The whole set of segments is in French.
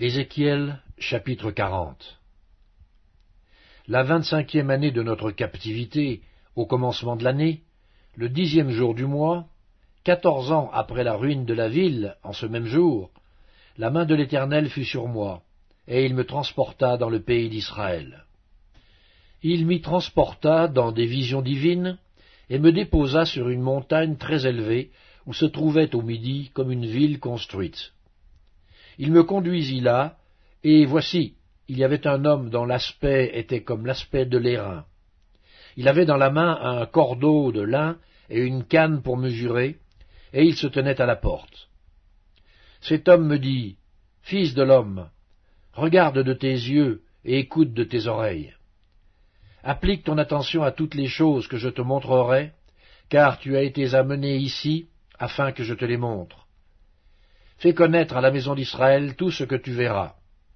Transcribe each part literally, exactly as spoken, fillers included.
Ézéchiel, chapitre quarante. La vingt-cinquième année de notre captivité, au commencement de l'année, le dixième jour du mois, quatorze ans après la ruine de la ville, en ce même jour, la main de l'Éternel fut sur moi, et il me transporta dans le pays d'Israël. Il m'y transporta dans des visions divines, et me déposa sur une montagne très élevée, où se trouvait au midi comme une ville construite. Il me conduisit là, et voici, il y avait un homme dont l'aspect était comme l'aspect de l'airain. Il avait dans la main un cordeau de lin et une canne pour mesurer, et il se tenait à la porte. Cet homme me dit, « Fils de l'homme, regarde de tes yeux et écoute de tes oreilles. Applique ton attention à toutes les choses que je te montrerai, car tu as été amené ici afin que je te les montre. Fais connaître à la maison d'Israël tout ce que tu verras. »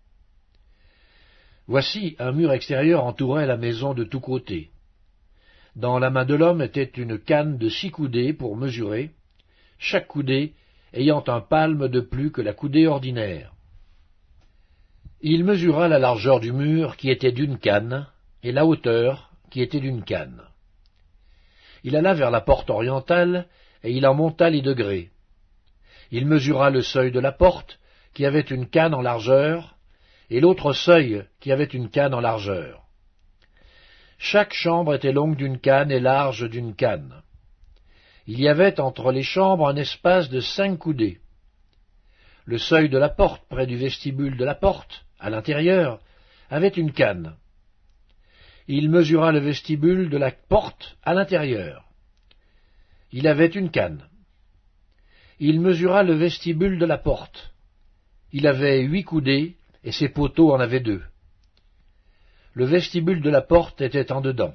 Voici, un mur extérieur entourait la maison de tous côtés. Dans la main de l'homme était une canne de six coudées pour mesurer, chaque coudée ayant un palme de plus que la coudée ordinaire. Il mesura la largeur du mur qui était d'une canne, et la hauteur qui était d'une canne. Il alla vers la porte orientale, et il en monta les degrés. Il mesura le seuil de la porte, qui avait une canne en largeur, et l'autre seuil, qui avait une canne en largeur. Chaque chambre était longue d'une canne et large d'une canne. Il y avait entre les chambres un espace de cinq coudées. Le seuil de la porte, près du vestibule de la porte, à l'intérieur, avait une canne. Il mesura le vestibule de la porte à l'intérieur. Il avait une canne. Il mesura le vestibule de la porte. Il avait huit coudées, et ses poteaux en avaient deux. Le vestibule de la porte était en dedans.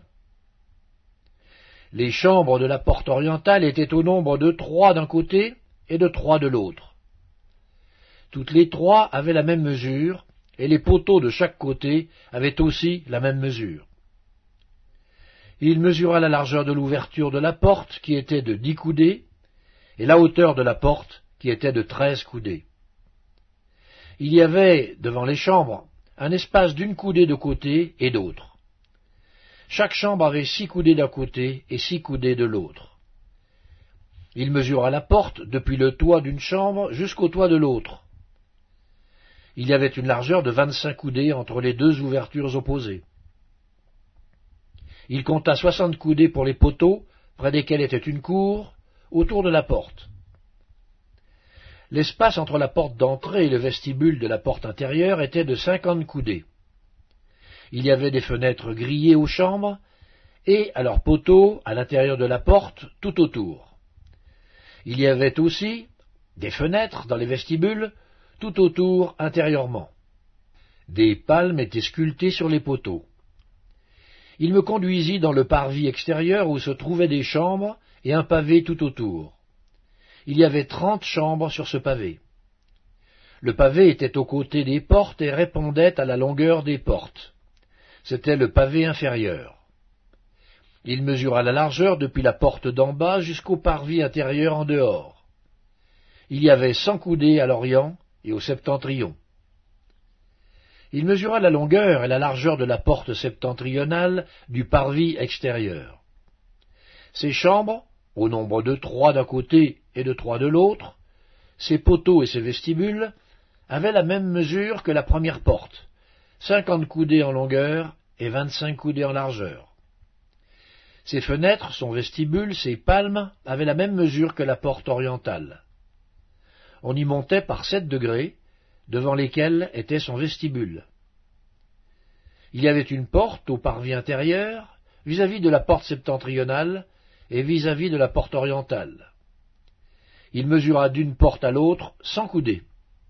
Les chambres de la porte orientale étaient au nombre de trois d'un côté et de trois de l'autre. Toutes les trois avaient la même mesure, et les poteaux de chaque côté avaient aussi la même mesure. Il mesura la largeur de l'ouverture de la porte, qui était de dix coudées, et la hauteur de la porte, qui était de treize coudées. Il y avait, devant les chambres, un espace d'une coudée de côté et d'autre. Chaque chambre avait six coudées d'un côté et six coudées de l'autre. Il mesura la porte depuis le toit d'une chambre jusqu'au toit de l'autre. Il y avait une largeur de vingt-cinq coudées entre les deux ouvertures opposées. Il compta soixante coudées pour les poteaux, près desquels était une cour, autour de la porte. L'espace entre la porte d'entrée et le vestibule de la porte intérieure était de cinquante coudées. Il y avait des fenêtres grillées aux chambres, et à leurs poteaux, à l'intérieur de la porte, tout autour. Il y avait aussi des fenêtres dans les vestibules, tout autour intérieurement. Des palmes étaient sculptées sur les poteaux. Il me conduisit dans le parvis extérieur où se trouvaient des chambres et un pavé tout autour. Il y avait trente chambres sur ce pavé. Le pavé était aux côtés des portes et répondait à la longueur des portes. C'était le pavé inférieur. Il mesura la largeur depuis la porte d'en bas jusqu'au parvis intérieur en dehors. Il y avait cent coudées à l'orient et au septentrion. Il mesura la longueur et la largeur de la porte septentrionale du parvis extérieur. Ces chambres, au nombre de trois d'un côté et de trois de l'autre, ses poteaux et ses vestibules, avaient la même mesure que la première porte, cinquante coudées en longueur et vingt-cinq coudées en largeur. Ses fenêtres, son vestibule, ses palmes avaient la même mesure que la porte orientale. On y montait par sept degrés, devant lesquels était son vestibule. Il y avait une porte au parvis intérieur, vis-à-vis de la porte septentrionale et vis-à-vis de la porte orientale. Il mesura d'une porte à l'autre cent coudées.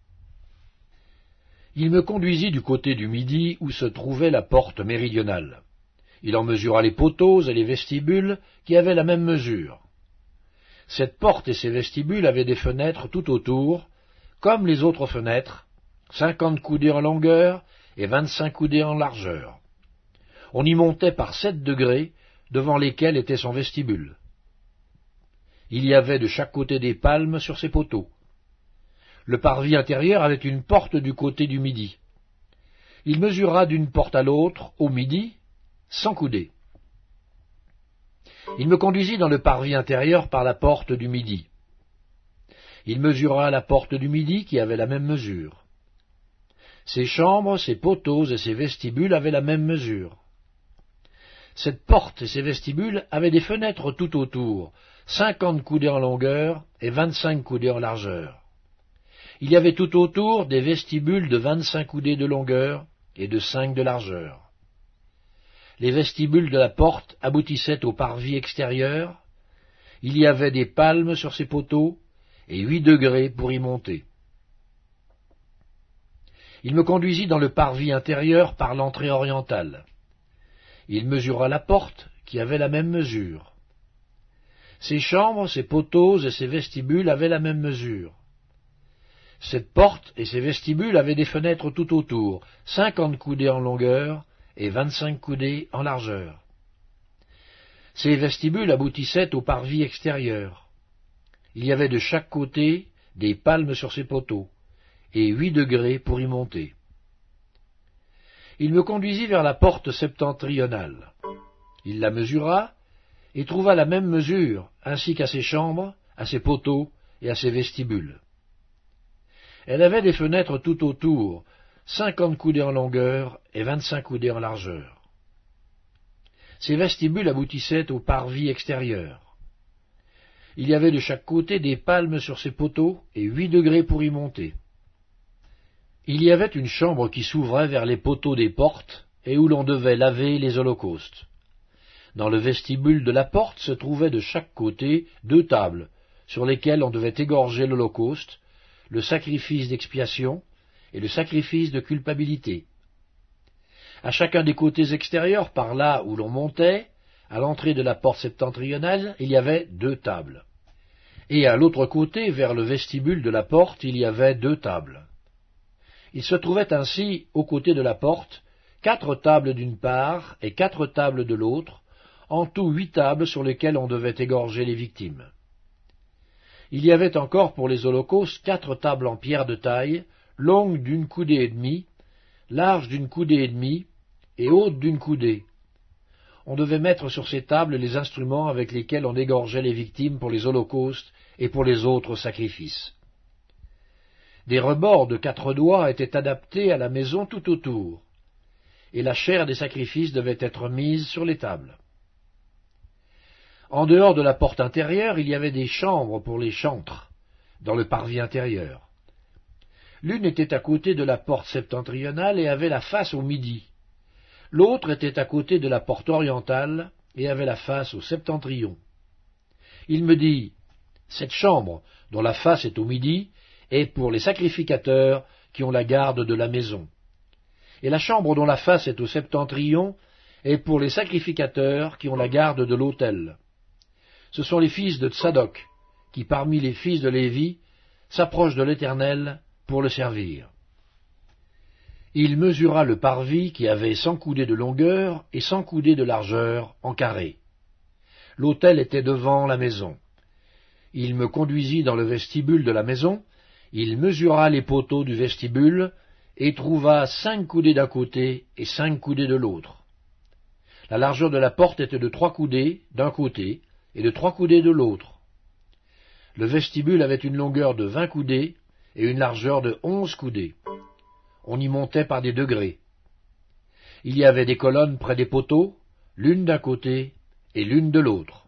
Il me conduisit du côté du midi où se trouvait la porte méridionale. Il en mesura les poteaux et les vestibules qui avaient la même mesure. Cette porte et ses vestibules avaient des fenêtres tout autour, comme les autres fenêtres, cinquante coudées en longueur et vingt-cinq coudées en largeur. On y montait par sept degrés, devant lesquels était son vestibule. Il y avait de chaque côté des palmes sur ses poteaux. Le parvis intérieur avait une porte du côté du midi. Il mesura d'une porte à l'autre, au midi, cent coudées. Il me conduisit dans le parvis intérieur par la porte du midi. Il mesura la porte du midi qui avait la même mesure. Ses chambres, ses poteaux et ses vestibules avaient la même mesure. Cette porte et ses vestibules avaient des fenêtres tout autour, cinquante coudées en longueur et vingt-cinq coudées en largeur. Il y avait tout autour des vestibules de vingt-cinq coudées de longueur et de cinq de largeur. Les vestibules de la porte aboutissaient au parvis extérieur. Il y avait des palmes sur ces poteaux et huit degrés pour y monter. Il me conduisit dans le parvis intérieur par l'entrée orientale. Il mesura la porte, qui avait la même mesure. Ses chambres, ses poteaux et ses vestibules avaient la même mesure. Cette porte et ses vestibules avaient des fenêtres tout autour, cinquante coudées en longueur et vingt-cinq coudées en largeur. Ces vestibules aboutissaient au parvis extérieur. Il y avait de chaque côté des palmes sur ces poteaux, et huit degrés pour y monter. Il me conduisit vers la porte septentrionale. Il la mesura, et trouva la même mesure, ainsi qu'à ses chambres, à ses poteaux et à ses vestibules. Elle avait des fenêtres tout autour, cinquante coudées en longueur et vingt-cinq coudées en largeur. Ces vestibules aboutissaient au parvis extérieur. Il y avait de chaque côté des palmes sur ces poteaux et huit degrés pour y monter. Il y avait une chambre qui s'ouvrait vers les poteaux des portes et où l'on devait laver les holocaustes. Dans le vestibule de la porte se trouvaient de chaque côté deux tables sur lesquelles on devait égorger l'holocauste, le sacrifice d'expiation et le sacrifice de culpabilité. À chacun des côtés extérieurs, par là où l'on montait, à l'entrée de la porte septentrionale, il y avait deux tables. Et à l'autre côté, vers le vestibule de la porte, il y avait deux tables. Il se trouvait ainsi, aux côtés de la porte, quatre tables d'une part et quatre tables de l'autre, en tout huit tables sur lesquelles on devait égorger les victimes. Il y avait encore pour les holocaustes quatre tables en pierre de taille, longues d'une coudée et demie, larges d'une coudée et demie, et hautes d'une coudée. On devait mettre sur ces tables les instruments avec lesquels on égorgeait les victimes pour les holocaustes et pour les autres sacrifices. Des rebords de quatre doigts étaient adaptés à la maison tout autour, et la chair des sacrifices devait être mise sur les tables. En dehors de la porte intérieure, il y avait des chambres pour les chantres, dans le parvis intérieur. L'une était à côté de la porte septentrionale et avait la face au midi. L'autre était à côté de la porte orientale et avait la face au septentrion. Il me dit, « Cette chambre, dont la face est au midi, est pour les sacrificateurs qui ont la garde de la maison. Et la chambre dont la face est au septentrion est pour les sacrificateurs qui ont la garde de l'autel. Ce sont les fils de Tsadok, qui parmi les fils de Lévi s'approchent de l'Éternel pour le servir. » Il mesura le parvis qui avait cent coudées de longueur et cent coudées de largeur en carré. L'autel était devant la maison. Il me conduisit dans le vestibule de la maison, il mesura les poteaux du vestibule et trouva cinq coudées d'un côté et cinq coudées de l'autre. La largeur de la porte était de trois coudées d'un côté et de trois coudées de l'autre. Le vestibule avait une longueur de vingt coudées et une largeur de onze coudées. On y montait par des degrés. Il y avait des colonnes près des poteaux, l'une d'un côté et l'une de l'autre.